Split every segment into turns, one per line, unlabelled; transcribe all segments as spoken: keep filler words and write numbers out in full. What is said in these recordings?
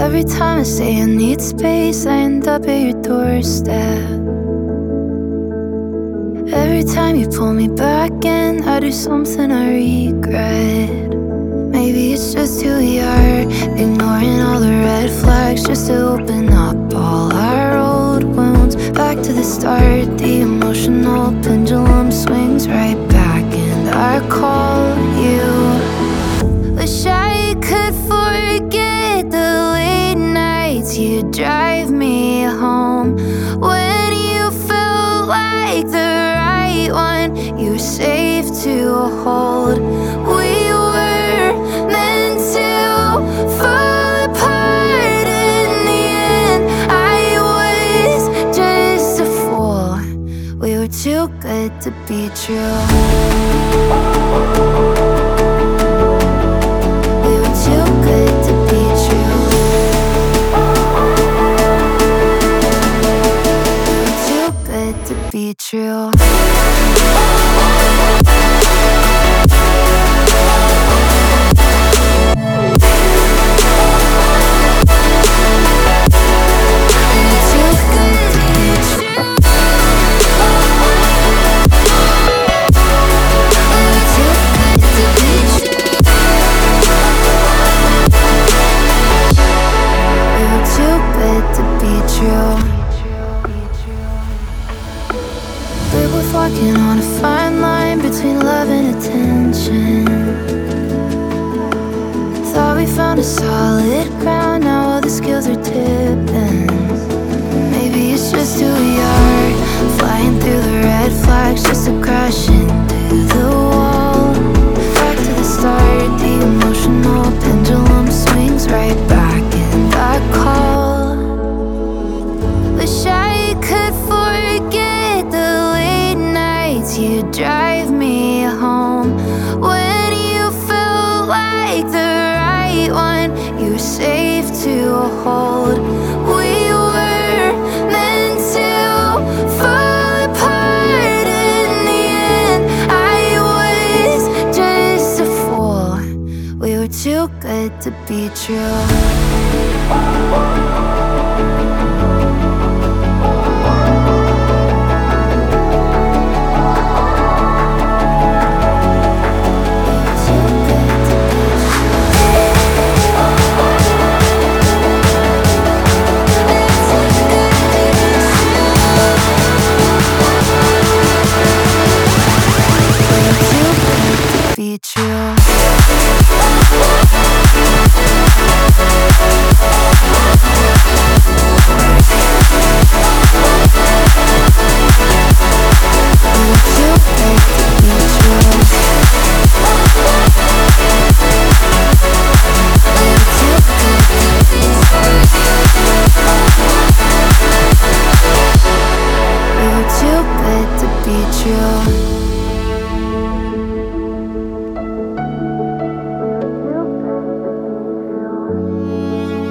Every time I say I need space, I end up at your doorstep. Every time you pull me back in, I do something I regret. Maybe it's just who we are, ignoring all the red flags just to open up all our old wounds. Back to the start, the emotional pendulum swings right back, and I call you. Wish I could forget the late nights you drive me home, when you felt like the right one, you were safe to hold. We were meant to fall apart in the end. I was just a fool. We were too good to be true. We were too good to be true. We were too good to be true. We're both walking on a fine line between love and attention. Thought we found a solid ground, now all the scales are tipping. Maybe it's just who we are, flying through the red flags just to crash into the wall. Back to the start, the emotional pendulum swings right back, and I call. Wish I could forget the late nights you drive me home, when you felt like the right one, you were safe to hold. We were meant to fall apart in the end. I was just a fool. We were too good to be true. Be true.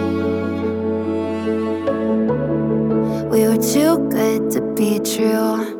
We were too good to be true.